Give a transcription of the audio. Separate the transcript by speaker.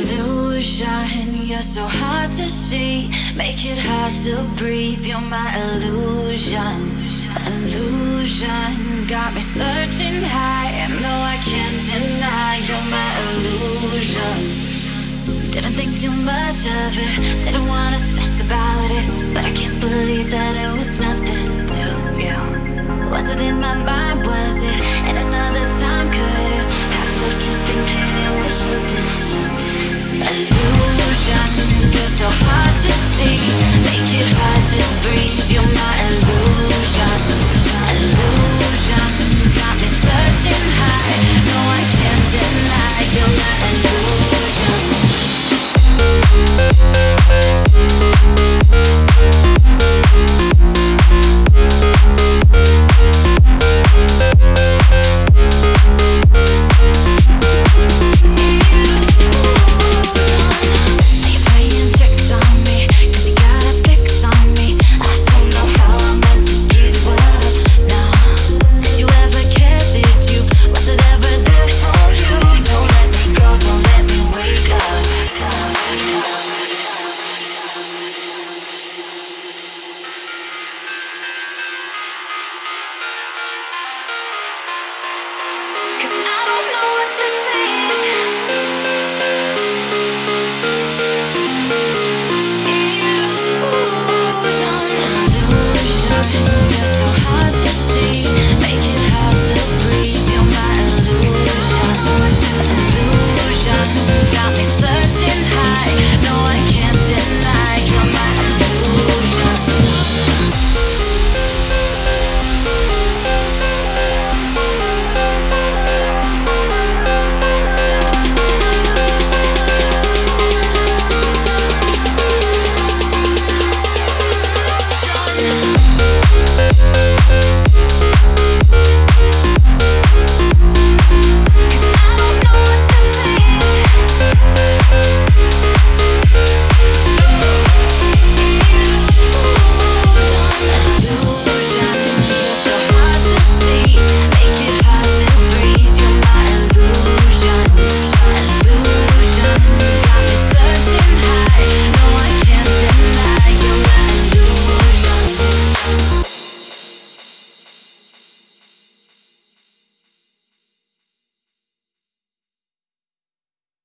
Speaker 1: illusion. You're so hard to see, make it hard to breathe. You're my illusion. Illusion got me searching high. No, I can't deny you're my illusion. Didn't think too much of it, didn't wanna stress about it, but I can't believe that it was nothing to you. Was it in my mind, was it? At another time, could it have left you thinking